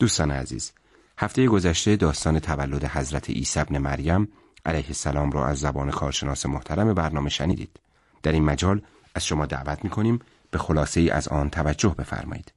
دوستان عزیز، هفته گذشته داستان تولد حضرت عیسی ابن مریم علیه السلام را از زبان کارشناس محترم برنامه شنیدید. در این مجال از شما دعوت می‌کنیم به خلاصه ای از آن توجه بفرمایید.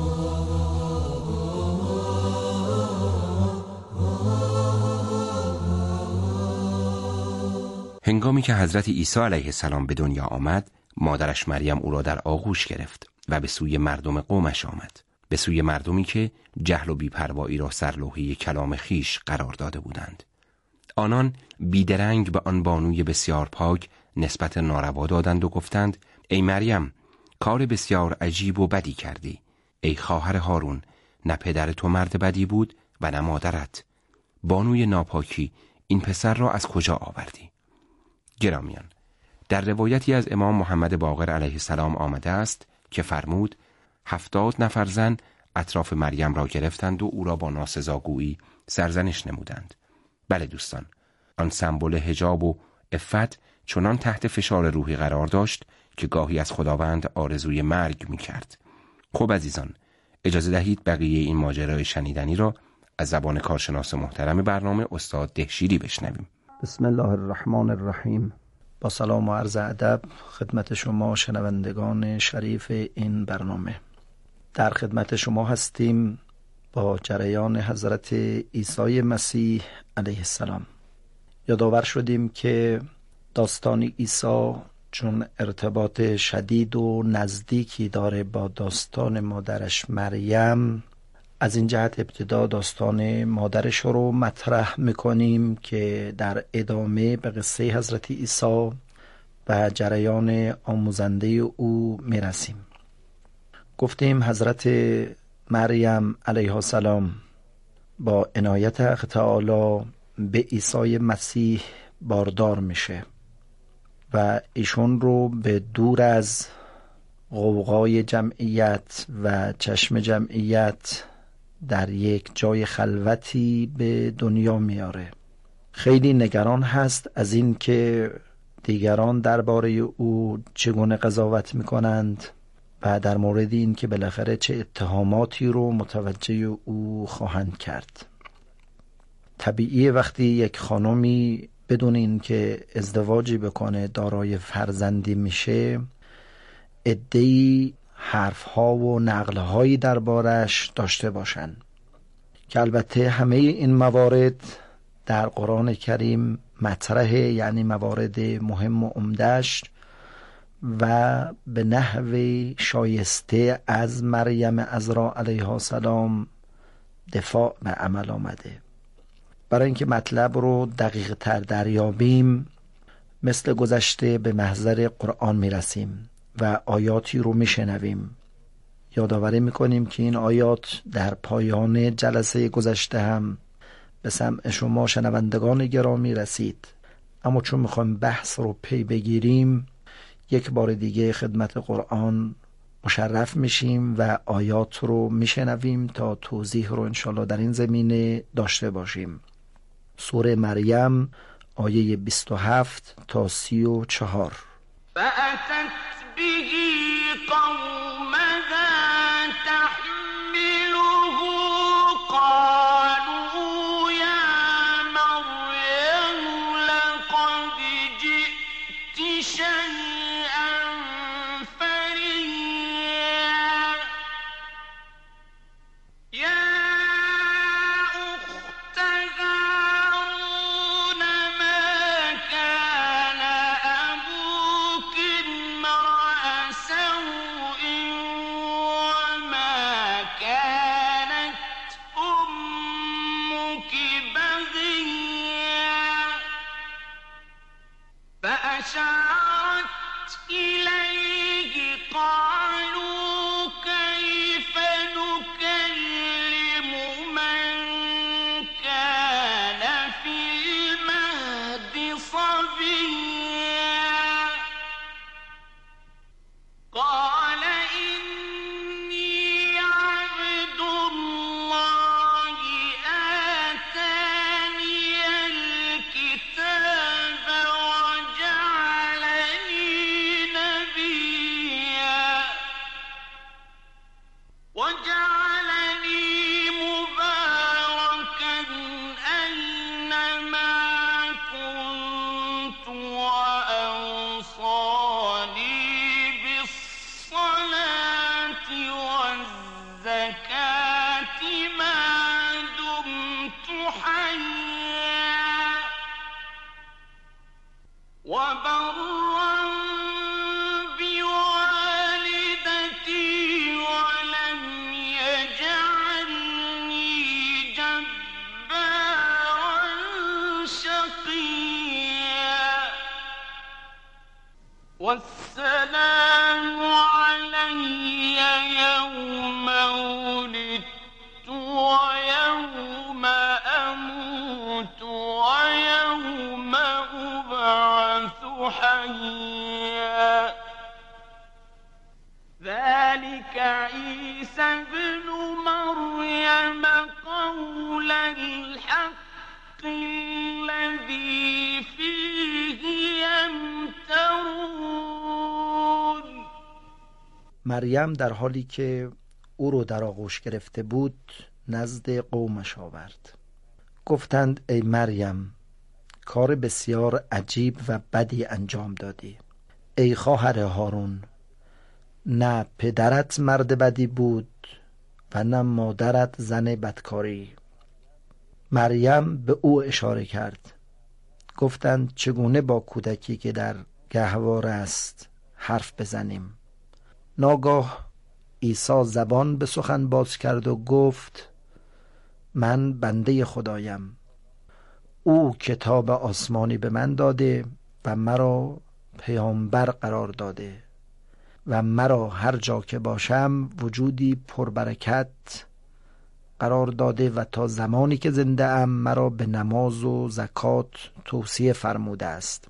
هنگامی که حضرت عیسی علیه السلام به دنیا آمد، مادرش مریم او را در آغوش گرفت و به سوی مردم قومش آمد، به سوی مردمی که جهل و بی‌پروایی را سرلوحه کلام خیش قرار داده بودند. آنان بیدرنگ به آن بانوی بسیار پاک نسبت ناروا دادند و گفتند: ای مریم، کار بسیار عجیب و بدی کردی. ای خواهر هارون، نه پدر تو مرد بدی بود و نه مادرت. بانوی ناپاکی، این پسر را از کجا آوردی؟ گرامیان، در روایتی از امام محمد باقر علیه السلام آمده است که فرمود 70 نفر زن اطراف مریم را گرفتند و او را با ناسزاگویی سرزنش نمودند. بله دوستان، آن سمبل حجاب و عفت چنان تحت فشار روحی قرار داشت که گاهی از خداوند آرزوی مرگ می کرد. خب عزیزان، اجازه دهید بقیه این ماجرای شنیدنی را از زبان کارشناس محترم برنامه استاد دهشیری بشنویم. بسم الله الرحمن الرحیم. با سلام و عرض ادب خدمت شما شنوندگان شریف این برنامه. در خدمت شما هستیم با جریان حضرت عیسی مسیح علیه السلام. یادآور شدیم که داستان عیسی چون ارتباط شدید و نزدیکی داره با داستان مادرش مریم، از این جهت ابتدا داستان مادرش رو مطرح میکنیم که در ادامه به قصه حضرت عیسی و جریان آموزنده او میرسیم. گفتیم حضرت مریم علیه السلام با عنایت حق تعالی به عیسی مسیح باردار میشه و ایشون رو به دور از غوغای جمعیت و چشم جمعیت در یک جای خلوتی به دنیا میاره. خیلی نگران هست از این که دیگران درباره او چگونه قضاوت میکنند و در مورد این که بالاخره چه اتهاماتی رو متوجه او خواهند کرد. طبیعیه وقتی یک خانمی بدون این که ازدواجی بکنه دارای فرزندی میشه، عده‌ای حرفها و نقلهایی دربارش داشته باشن که البته همه این موارد در قرآن کریم مطرحه، یعنی موارد مهم و عمده‌اش و به نحو شایسته از مریم عذرا علیها السلام دفاع به عمل آمده. برای اینکه مطلب رو دقیق تر دریابیم، مثل گذشته به محضر قرآن میرسیم و آیاتی رو میشنویم. یادآوری میکنیم که این آیات در پایان جلسه گذشته هم به سمع شما شنوندگان گرامی رسید، اما چون میخوایم بحث رو پی بگیریم یک بار دیگه خدمت قرآن مشرف میشیم و آیات رو میشنویم تا توضیح رو انشالله در این زمینه داشته باشیم. سوره مریم آیه 27 تا 34. فأتت به قومها تحمله قالوا یا مریم لقد جئت شیئا فریا یا اخت هارون ما کان ابوک امرأ سوء وما كانت امك بغیا فأشارت إليه قالوا كيف نكلم من كان في المهد صبيا قال إني عبد الله آتاني الكتاب وجعلني وبرا بوالدتي ولم يجعلني جبارا شقيا والسلام علي يوم ولدت ويوم أموت ويوم أبعث حيا ذلك عيسى ابن مريم قول الحق الذي فيه يمترون. مریم در حالی که او رو در آغوش گرفته بود نزد قومش آورد. گفتند ای مریم کار بسیار عجیب و بدی انجام دادی. ای خواهر هارون، نه پدرت مرد بدی بود و نه مادرت زن بدکاری. مریم به او اشاره کرد. گفتند چگونه با کودکی که در گهواره است حرف بزنیم؟ ناگاه عیسی زبان به سخن باز کرد و گفت من بنده خدایم. او کتاب آسمانی به من داده و مرا پیامبر قرار داده و مرا هر جا که باشم وجودی پربرکت قرار داده و تا زمانی که زنده ام مرا به نماز و زکات توصیه فرموده است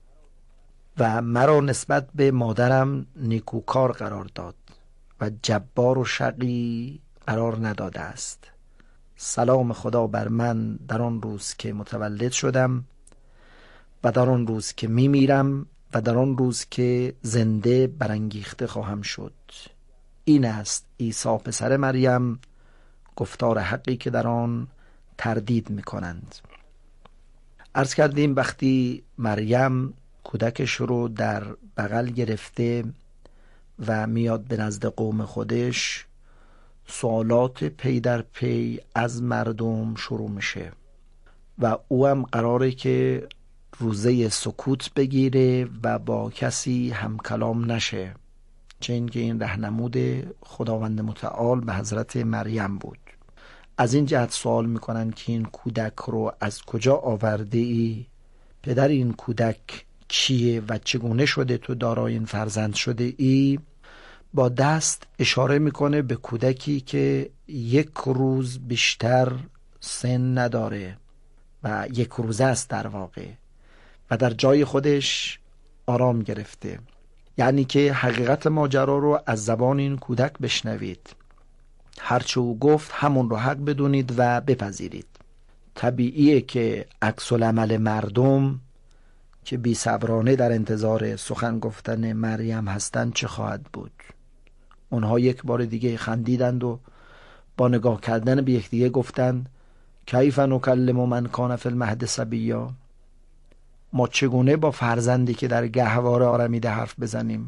و مرا نسبت به مادرم نیکوکار قرار داد و جبار و شقی قرار نداده است. سلام خدا بر من در آن روز که متولد شدم و در آن روز که میمیرم و در آن روز که زنده برانگیخته خواهم شد. این است عیسی پسر مریم، گفتار حقی که در آن تردید میکنند. عرض کردیم وقتی مریم کودکش رو در بغل گرفته و میاد به نزد قوم خودش، سوالات پی در پی از مردم شروع میشه و او هم قراره که روزه سکوت بگیره و با کسی هم کلام نشه، چه اینکه این رهنمود خداوند متعال به حضرت مریم بود. از این جهت سوال میکنن که این کودک رو از کجا آورده ای؟ پدر این کودک کیه و چگونه شده تو دارای این فرزند شده ای؟ با دست اشاره میکنه به کودکی که 1 روز بیشتر سن نداره و 1 روزه است در واقع و در جای خودش آرام گرفته. یعنی که حقیقت ماجرا رو از زبان این کودک بشنوید. هرچه او گفت همون رو حق بدونید و بپذیرید. طبیعیه که عکس العمل مردم که بی صبرانه در انتظار سخن گفتن مریم هستند چه خواهد بود؟ اونها یک بار دیگه خندیدند و با نگاه کردن به یکدیگه گفتند کیف نکلم من کان فی المهد صبیا؟ ما چگونه با فرزندی که در گهواره آرمیده حرف بزنیم؟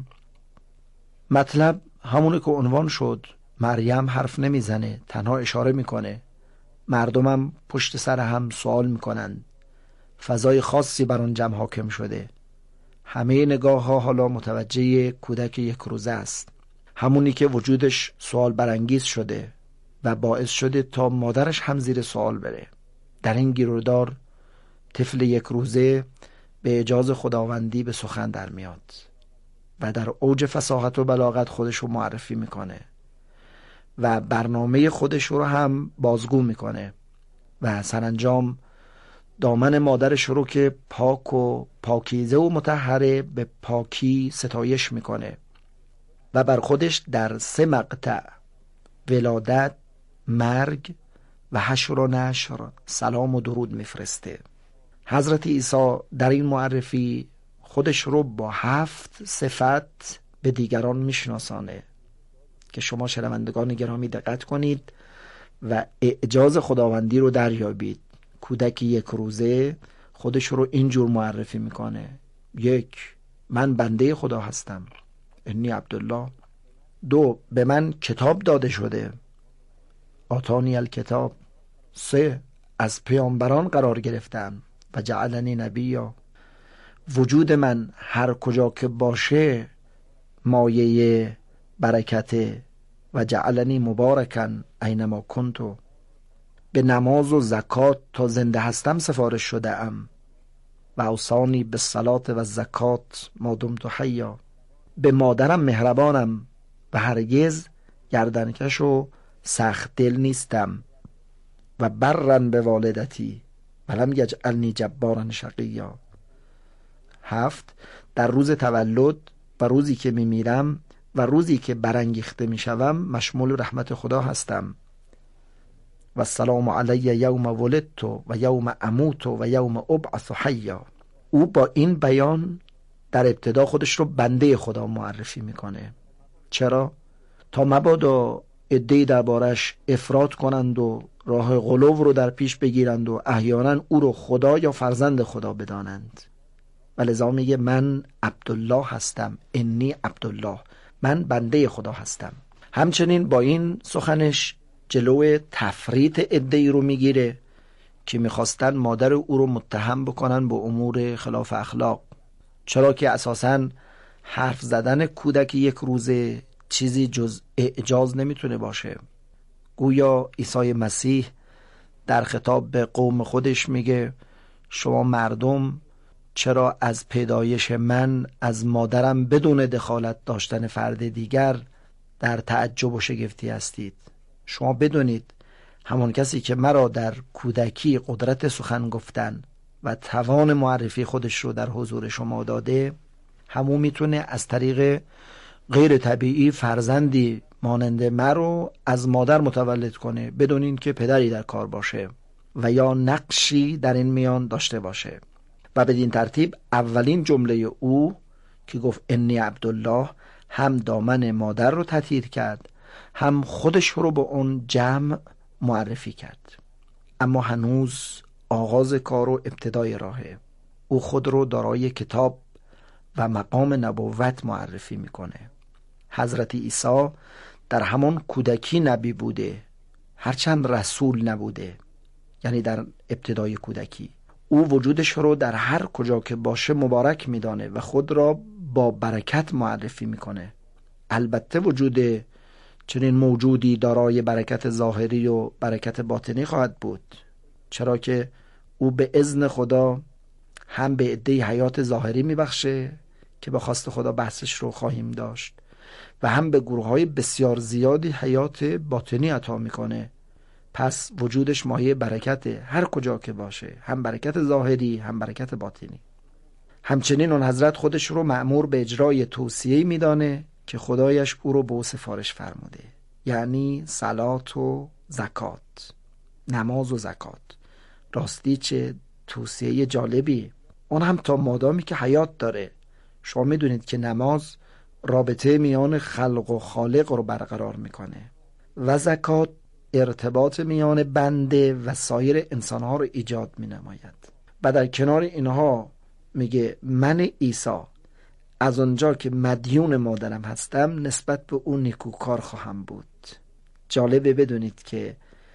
مطلب همونه که عنوان شد. مریم حرف نمیزنه، تنها اشاره میکنه. مردمم پشت سر هم سوال میکنن. فضای خاصی بر آن جمع حاکم شده. همه نگاه ها حالا متوجه کودک 1 روزه است، همونی که وجودش سوال برانگیز شده و باعث شده تا مادرش هم زیر سوال بره. در این گیرودار طفل 1 روزه به اجازه خداوندی به سخن در میاد و در اوج فصاحت و بلاغت خودش رو معرفی میکنه و برنامه خودش رو هم بازگو میکنه و سرانجام دامن مادرش رو که پاک و پاکیزه و مطهره به پاکی ستایش میکنه و بر خودش در 3 مقطع ولادت، مرگ و حشر و نشر سلام و درود میفرسته. حضرت عیسی در این معرفی خودش رو با 7 صفت به دیگران میشناسانه که شما شنوندگان گرامی دقت کنید و اعجاز خداوندی رو دریابید. کودک 1 روزه خودش رو اینجور معرفی میکنه: 1. من بنده خدا هستم، انی عبدالله. 2. به من کتاب داده شده، آتانی الکتاب. 3. از پیامبران قرار گرفتم و جعلنی نبیا. وجود من هر کجا که باشه مایه برکته و جعلنی مبارکا اینما کنتو. به نماز و زکات تا زنده هستم سفارش شده ام و اوصانی به صلات و زکات ما دمت حیا. به مادرم مهربانم و هرگز گردنکش و سخت دل نیستم و برن به والدتی ولم یجعلنی جبارا شقیا. 7. در روز تولد و روزی که میمیرم و روزی که برانگیخته میشوم مشمول رحمت خدا هستم. و السلام علی یوم ولدت و یوم اموت و یوم ابعث حیا. او با این بیان در ابتدا خودش رو بنده خدا معرفی میکنه. چرا؟ تا مبادا عده‌ای دربارش افراط کنند و راه غلو رو در پیش بگیرند و احیانا او رو خدا یا فرزند خدا بدانند. ولذا میگه من عبدالله هستم، انی عبدالله، من بنده خدا هستم. همچنین با این سخنش جلو تفریط عده‌ای رو میگیره که میخواستن مادر او رو متهم بکنن به امور خلاف اخلاق. چرا که اساساً حرف زدن کودک یک روزه چیزی جز اعجاز نمیتونه باشه. گویا عیسی مسیح در خطاب به قوم خودش میگه شما مردم چرا از پیدایش من از مادرم بدون دخالت داشتن فرد دیگر در تعجب و شگفتی هستید؟ شما بدونید همان کسی که مرا در کودکی قدرت سخن گفتن و توان معرفی خودش رو در حضور شما داده، همون میتونه از طریق غیر طبیعی فرزندی مانند مرا از مادر متولد کنه بدون این که پدری در کار باشه و یا نقشی در این میان داشته باشه. و بدین ترتیب اولین جمله او که گفت انی عبدالله هم دامن مادر رو تطهیر کرد، هم خودش رو به اون جمع معرفی کرد. اما هنوز آغاز کار و ابتدای راهه. او خود رو دارای کتاب و مقام نبوت معرفی میکنه. حضرت عیسی در همان کودکی نبی بوده، هرچند رسول نبوده. یعنی در ابتدای کودکی او وجودش رو در هر کجا که باشه مبارک میدانه و خود را با برکت معرفی میکنه. البته وجود چنین موجودی دارای برکت ظاهری و برکت باطنی خواهد بود، چرا که او به اذن خدا هم به عده‌ای حیات ظاهری میبخشه که به خواست خدا بحثش رو خواهیم داشت و هم به گروه‌های بسیار زیادی حیات باطنی عطا میکنه. پس وجودش مایه برکت هر کجا که باشه، هم برکت ظاهری هم برکت باطنی. همچنین اون حضرت خودش رو مأمور به اجرای توصیه‌ای میدانه که خدایش او رو به او سفارش فرموده، یعنی صلات و زکات، نماز و زکات. راستی چه توصیه جالبی، اون هم تا مادامی که حیات داره. شما میدونید که نماز رابطه میان خلق و خالق رو برقرار میکنه و زکات ارتباط میان بنده و سایر انسانها رو ایجاد مینماید. و در کنار اینها میگه من عیسی از اونجا که مدیون مادرم هستم نسبت به اون نیکوکار خواهم بود. جالبه بدونید که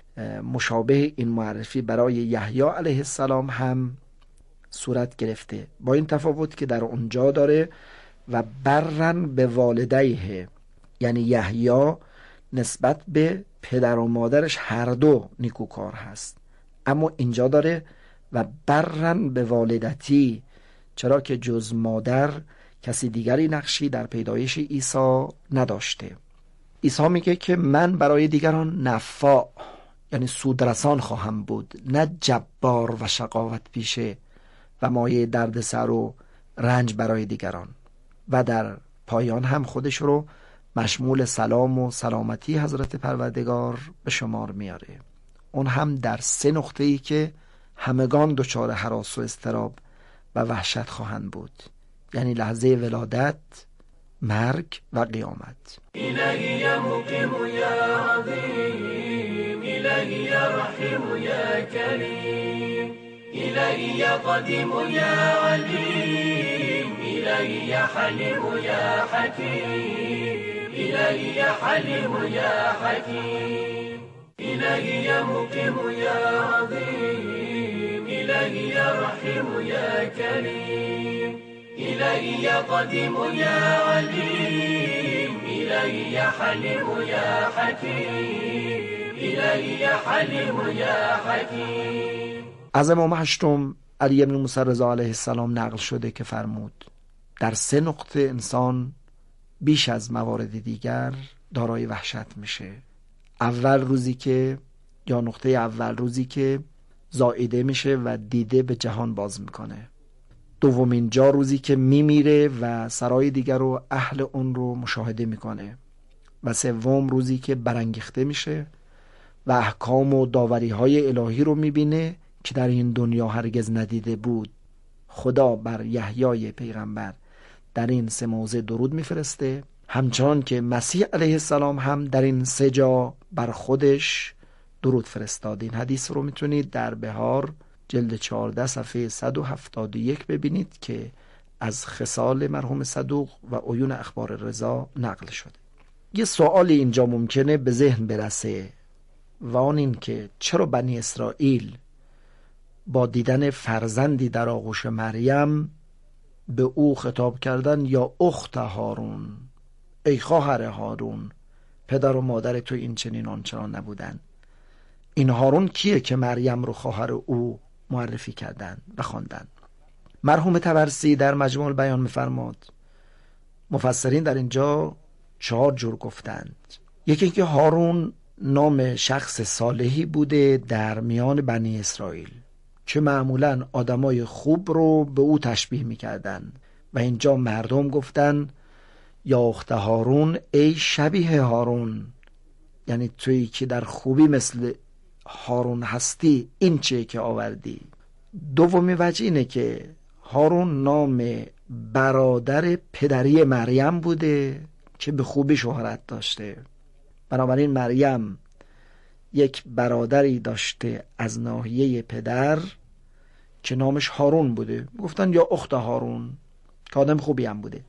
مشابه این معرفی برای یحیی علیه السلام هم صورت گرفته، با این تفاوت که در اونجا داره و برن به والدیه، یعنی یحیی نسبت به پدر و مادرش هر دو نیکوکار هست، اما اینجا داره و برن به والدتی، چرا که جز مادر کسی دیگری نقشی در پیدایش عیسی نداشته. عیسی میگه که من برای دیگران نفع، یعنی سودرسان خواهم بود، نه جبار و شقاوت پیشه و مایه درد سر و رنج برای دیگران. و در پایان هم خودش رو مشمول سلام و سلامتی حضرت پروردگار به شمار میاره. اون هم در 3 نقطه‌ای که همگان دچار هراس و اضطراب و وحشت خواهند بود، یعنی لحظه ولادت، مرگ و قیامت. الهی یا مقیم یا عظیم، الهی یا رحیم یا کریم، الهی یا قدیم یا علیم، الهی یا حلیم یا حکیم، الهی یا حلیم یا حکیم، الهی یا مقیم یا عظیم، إلهي يا رحيم يا كريم إلهي يا قديم يا عليم إلهي يا حليم يا حكيم إلهي يا حليم يا حكيم. از امام هشتم علی بن موسی رضا علیه السلام نقل شده که فرمود در 3 نقطه انسان بیش از موارد دیگر دارای وحشت میشه. اول روزی که یا نقطه اول روزی که زائیده میشه و دیده به جهان باز میکنه. دومین جا روزی که میمیره و سرای دیگر رو اهل اون رو مشاهده میکنه. و سوم روزی که برانگیخته میشه و احکام و داوری های الهی رو میبینه که در این دنیا هرگز ندیده بود. خدا بر یحیای پیغمبر در این 3 موضع درود میفرسته، همچنان که مسیح علیه السلام هم در این 3 جا بر خودش درود فرستاد. این حدیث رو میتونید در بهار جلد 14 صفحه 171 ببینید که از خصال مرحوم صدوق و عیون اخبار رضا نقل شده. یه سوالی اینجا ممکنه به ذهن برسه و آن این که چرا بنی اسرائیل با دیدن فرزندی در آغوش مریم به او خطاب کردن یا اخت هارون، ای خواهر هارون، پدر و مادر تو این چنین آنچنان نبودن. این هارون کیه که مریم رو خواهر او معرفی کردن و خواندن؟ مرحوم طبرسی در مجموع البیان می‌فرماد مفسرین در اینجا 4 جور گفتند. یکی که هارون نام شخص صالحی بوده در میان بنی اسرائیل که معمولاً آدمای خوب رو به او تشبیه می‌کردن و اینجا مردم گفتن یا اخت هارون، ای شبیه هارون، یعنی تویی که در خوبی مثل هارون هستی، این چیه که آوردی. دومی وجه اینه که هارون نام برادر پدری مریم بوده که به خوبی شهرت داشته، بنابراین مریم یک برادری داشته از ناحیه پدر که نامش هارون بوده، گفتن یا اخت هارون که آدم خوبی هم بوده.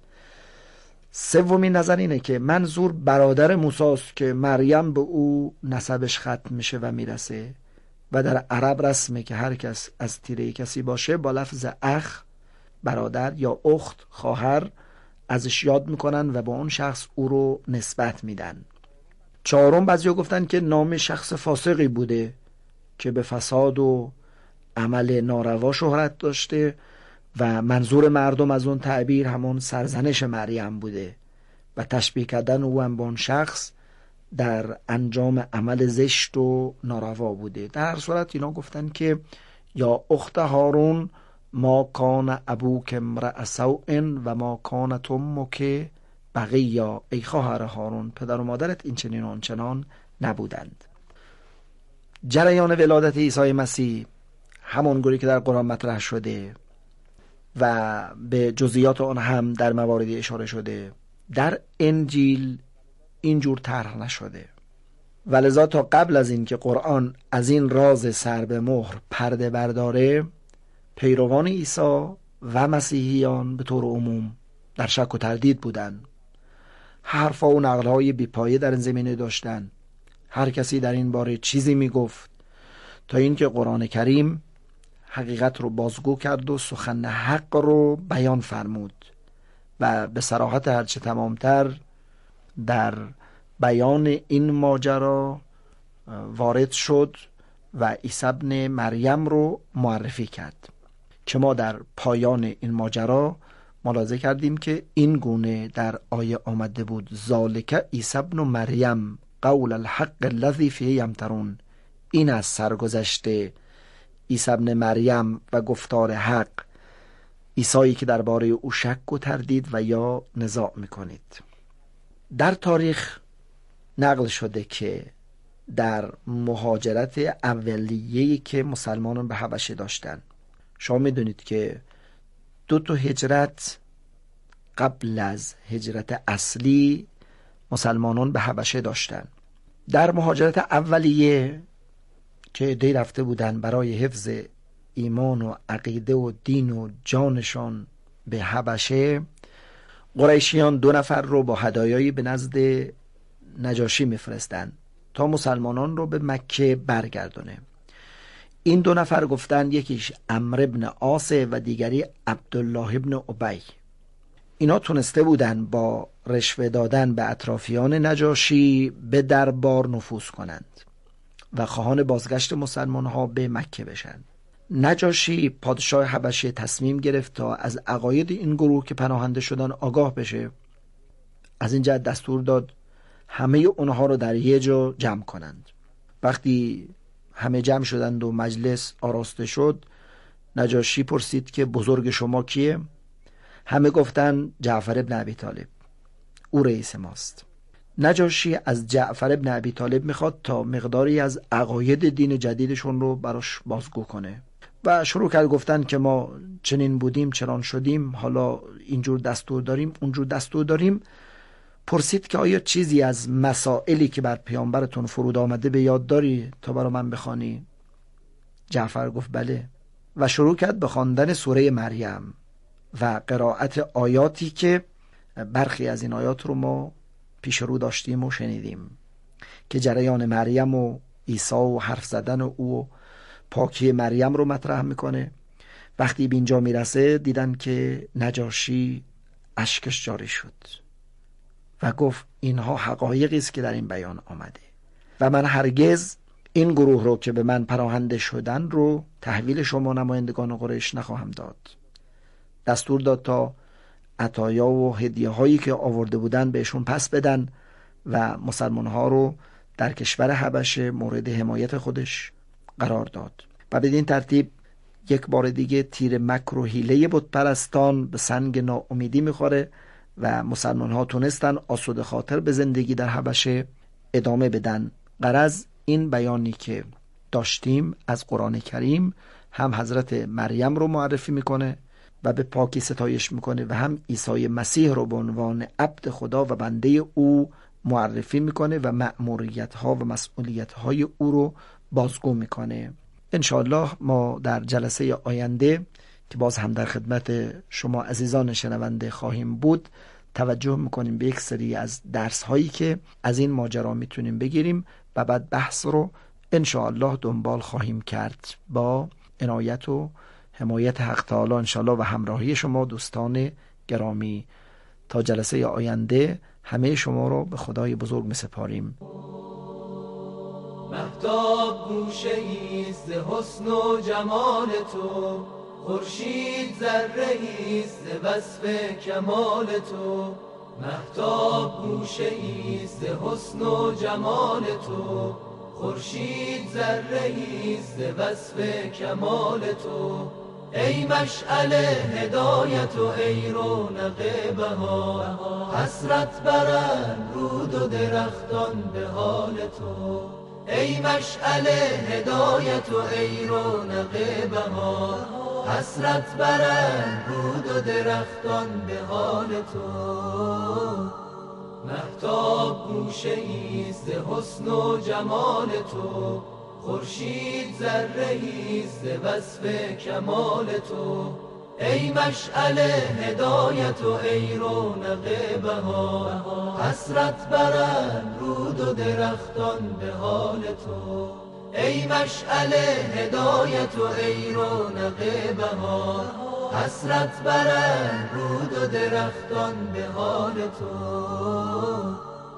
سومین نظر اینه که منظور برادر موسی است که مریم به او نسبش ختم میشه و میرسه و در عرب رسمه که هر کس از تیره کسی باشه با لفظ اخ، برادر یا اخت، خواهر ازش یاد میکنن و با اون شخص او رو نسبت میدن. چهارم بعضیا گفتن که نام شخص فاسقی بوده که به فساد و عمل ناروا شهرت داشته و منظور مردم از اون تعبیر همون سرزنش مریم بوده و تشبیه کردن او هم با اون شخص در انجام عمل زشت و ناروا بوده. در هر صورت اینا گفتن که یا اخت هارون ما کان ابوک امرأ سوء و ما کانت امک بغیا، ای خواهر هارون، پدر و مادرت این چنین آنچنان نبودند. جریان ولادت عیسی مسیح همون گونه که در قرآن مطرح شده و به جزئیات آن هم در مواردی اشاره شده، در انجیل اینجور طرح نشده و لذا تا قبل از این که قرآن از این راز سر به مهر پرده برداره، پیروان عیسی و مسیحیان به طور عموم در شک و تردید بودن. حرفا و نقل‌های بی‌پایه در این زمینه داشتن. هر کسی در این باره چیزی میگفت تا اینکه قرآن کریم حقیقت رو بازگو کرد و سخن حق رو بیان فرمود و به صراحت هرچه تمامتر در بیان این ماجرا وارد شد و عیسی ابن مریم رو معرفی کرد که ما در پایان این ماجرا ملاحظه کردیم که این گونه در آیه آمده بود ذالک عیسی ابن مریم قول الحق الذی فیه یمترون. این از سرگذشته عیسی ابن مریم و گفتار حق، عیسایی که درباره او شک و تردید و یا نزاع میکنید. در تاریخ نقل شده که در مهاجرت اولیه‌ای که مسلمانان به حبشه داشتن، شما میدونید که 2 هجرت قبل از هجرت اصلی مسلمانان به حبشه داشتن. در مهاجرت اولیه که عده‌ای رفته بودن برای حفظ ایمان و عقیده و دین و جانشان به حبشه، قریشیان 2 نفر رو با هدایایی به نزد نجاشی میفرستن تا مسلمانان رو به مکه برگردونه. این دو نفر گفتن یکیش عمرو ابن عاص و دیگری عبدالله ابن ابی. اینا تونسته بودن با رشوه دادن به اطرافیان نجاشی به دربار نفوذ کنند و خواهان بازگشت مسلمان ها به مکه بشن. نجاشی پادشاه حبشه تصمیم گرفت تا از عقاید این گروه که پناهنده شدن آگاه بشه. از این جهت دستور داد همه اونها رو در یه جا جمع کنند. وقتی همه جمع شدند و مجلس آراسته شد، نجاشی پرسید که بزرگ شما کیه؟ همه گفتن جعفر ابن ابی طالب، او رئیس ماست. نجاشی از جعفر ابن ابی طالب میخواد تا مقداری از عقاید دین جدیدشون رو براش بازگو کنه و شروع کرد گفتن که ما چنین بودیم چنان شدیم، حالا اینجور دستور داریم اونجور دستور داریم. پرسید که آیا چیزی از مسائلی که بر پیامبرتون فرود آمده به یاد داری تا برای من بخوانی؟ جعفر گفت بله و شروع کرد به خواندن سوره مریم و قرائت آیاتی که برخی از این آیات رو ما پیش رو داشتیم و شنیدیم که جریان مریم و عیسی و حرف زدن و او و پاکی مریم رو مطرح میکنه. وقتی به اینجا میرسه دیدن که نجاشی اشکش جاری شد و گفت اینها حقایقی است که در این بیان آمده و من هرگز این گروه رو که به من پناهنده شدن رو تحویل شما نمایندگان قریش نخواهم داد. دستور داد تا عطایا و هدیه هایی که آورده بودن بهشون پس بدن و مسلمان ها رو در کشور حبشه مورد حمایت خودش قرار داد و بدین ترتیب یک بار دیگه تیر مکر و حیله بت پرستان به سنگ ناامیدی میخوره و مسلمان ها تونستن آسوده خاطر به زندگی در حبشه ادامه بدن. غرض این بیانی که داشتیم از قرآن کریم هم حضرت مریم رو معرفی میکنه و به پاکی ستایش میکنه و هم عیسی مسیح رو به عنوان عبد خدا و بنده او معرفی میکنه و مأموریت ها و مسئولیت های او رو بازگو میکنه. انشاءالله ما در جلسه آینده که باز هم در خدمت شما عزیزان شنونده خواهیم بود توجه میکنیم به یک سری از درس هایی که از این ماجرا میتونیم بگیریم و بعد بحث رو انشاءالله دنبال خواهیم کرد با عنایت و حمایت حق تعالی انشاءالله و همراهی شما دوستان گرامی. تا جلسه آینده همه شما رو به خدای بزرگ میسپاریم. مهتاب گوشه ایست حسن و جمال تو، خورشید ذره ایست وصف کمال تو. مهتاب گوشه ایست حسن و جمال تو، خورشید ذره ایست وصف کمال تو. ای مشعل هدایت و ای رونق بهار، حسرت برند رود و درختان به حال تو. ای مشعل هدایت و ای رونق بهار، حسرت برند رود و درختان به حال تو. مهتاب گوشه ایست حسن و جمال تو، خورشید ذره ایست وصف کمال تو. ای مشعل هدایت و ای رونق بهار، حسرت برند رود و درختان به حال تو. ای مشعل هدایت و ای رونق بهار، حسرت برند رود و درختان به حال تو.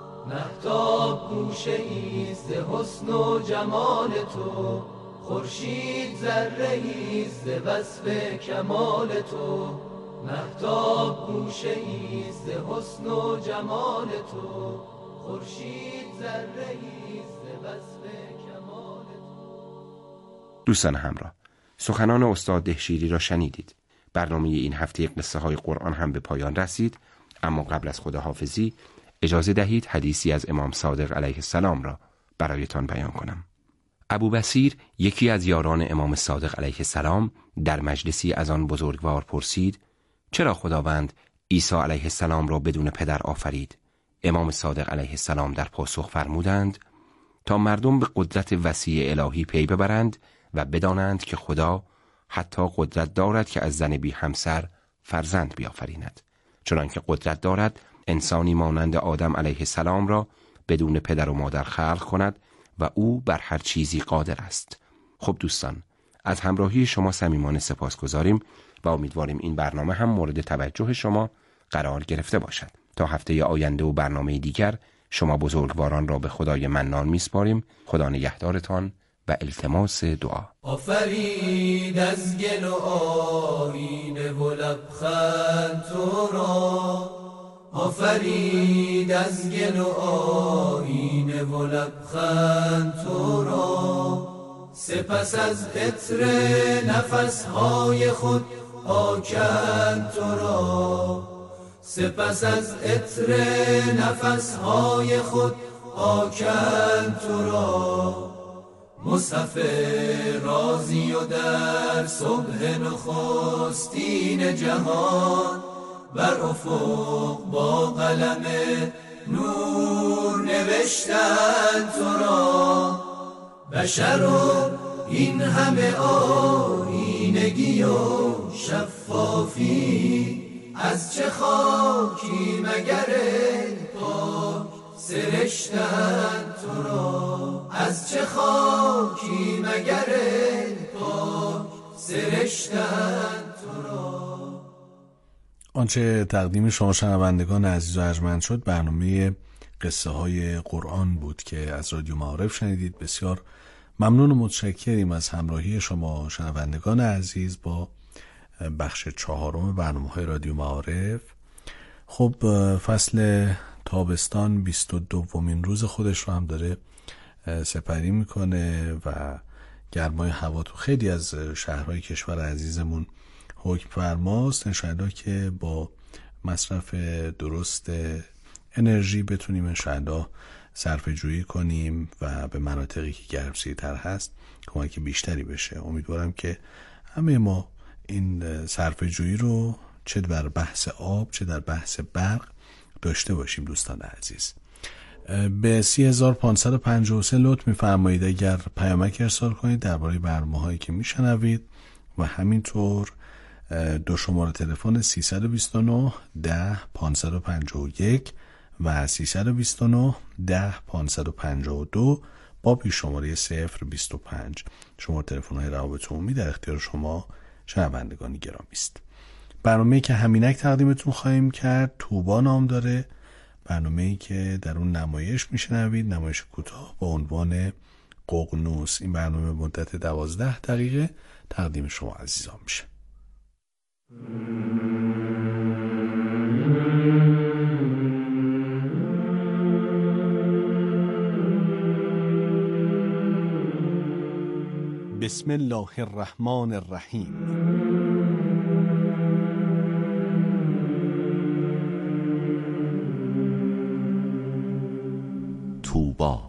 مهتاب گوشه ایست حسن و جمال تو، خورشید ذره ایست وصف کمال تو. مهتاب گوشه ایست حسن و جمال تو، خورشید ذره ایست وصف کمال تو. دوستان همراه، سخنان استاد دهشیری را شنیدید. برنامه این هفته قصه های قرآن هم به پایان رسید، اما قبل از خداحافظی اجازه دهید حدیثی از امام صادق علیه السلام را برایتان بیان کنم. ابو بصیر یکی از یاران امام صادق علیه السلام در مجلسی از آن بزرگوار پرسید چرا خداوند عیسی علیه السلام را بدون پدر آفرید؟ امام صادق علیه السلام در پاسخ فرمودند تا مردم به قدرت وسیع الهی پی ببرند و بدانند که خدا حتی قدرت دارد که از زن بی همسر فرزند بیافریند، چنانکه قدرت دارد انسانی مانند آدم علیه السلام را بدون پدر و مادر خلق کند و او بر هر چیزی قادر است. خب دوستان، از همراهی شما صمیمانه سپاسگزاریم و امیدواریم این برنامه هم مورد توجه شما قرار گرفته باشد. تا هفته آینده و برنامه دیگر شما بزرگواران را به خدای منان میسپاریم. خدا نگهدارتان و التماس دعا. آفرید از گل و آینه و لبخند تو را، آفرید از گل و آینه و لبخند تو را. سپس از عطر نفسهای خود آکند تو را، سپس از عطر نفسهای خود آکند تو را. مصحف رازی و در صبح نخستین جهان، بر افق با قلم نور نوشتند تو را. بشر و این همه آیینگی و شفافی، از چه خاکی مگر پاک سرشتند تو را، از چه خاکی مگر پاک سرشتند تو را. آنچه تقدیم شما شنوندگان عزیز و ارجمند شد برنامه قصه های قرآن بود که از رادیو معارف شنیدید. بسیار ممنون و متشکریم از همراهی شما شنوندگان عزیز با بخش 4 برنامه‌های رادیو معارف. خب فصل تابستان 22مین روز خودش رو هم داره سپری میکنه و گرمای هوا تو خیلی از شهرهای کشور عزیزمون حکم فرماست. انشاءالله که با مصرف درست انرژی بتونیم انشاءالله صرفه جویی کنیم و به مناطقی که گرمسیرتر هست کمک بیشتری بشه. امیدوارم که همه ما این صرفه جویی رو چه در بحث آب چه در بحث برق داشته باشیم. دوستان عزیز، به 3553 لطف می‌فرمایید اگر پیامک ارسال کنید درباره برنامه‌هایی که میشنوید و همینطور 2 شماره تلفن 329 10 551 و 329 10 552 با پیش شماره 025 شماره تلفن‌های روابط عمومی در اختیار شما شنوندگان گرامی است. برنامه‌ای که همینک تقدیمتون خواهیم کرد توبا نام داره. برنامه‌ای که در اون نمایش میشنوید، نمایش کوتاه با عنوان ققنوس. این برنامه مدت 12 دقیقه تقدیم شما عزیزان میشه. بسم الله الرحمن الرحیم. توبا.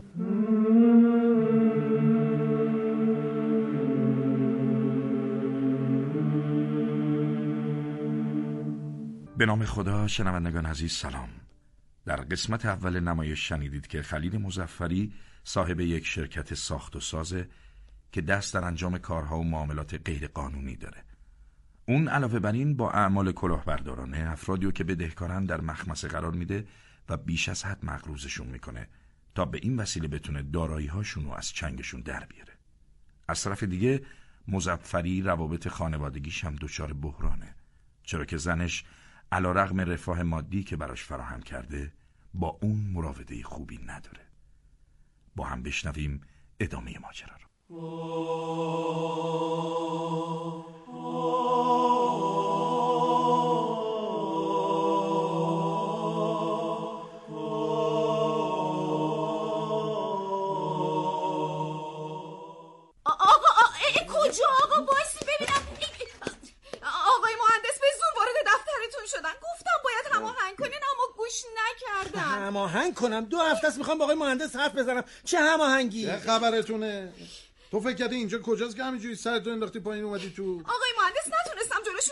به نام خدا. شنوندگان عزیز سلام. در قسمت اول نمایش شنیدید که خلیل مظفری صاحب یک شرکت ساخت و سازه که دست در انجام کارها و معاملات غیر قانونی داره. اون علاوه بر این با اعمال کلاهبردارانه افرادی که بدهکارن در مخمصه قرار میده و بیش از حد مقروضشون میکنه تا به این وسیله بتونه دارایی‌هاشون رو از چنگشون در بیاره. از طرف دیگه مظفری روابط خانوادگیش هم دچار بحرانه، چرا که زنش علیرغم رفاه مادی که براش فراهم کرده با اون مراوده خوبی نداره. با هم بشنویم ادامه ماجرا رو. کجا آقا؟ بایستی ببینم. آقای مهندس به زور وارد دفترتون شدن. گفتم باید هماهنگ کنین اما گوش نکردن. هماهنگ کنم؟ 2 هفته است میخوام با آقای مهندس حرف بزنم. چه هماهنگی؟ چه خبرتونه؟ تو فکر کردی اینجا کجاست که همینجوری سرتو انداختی پایین اومدی تو؟ آقای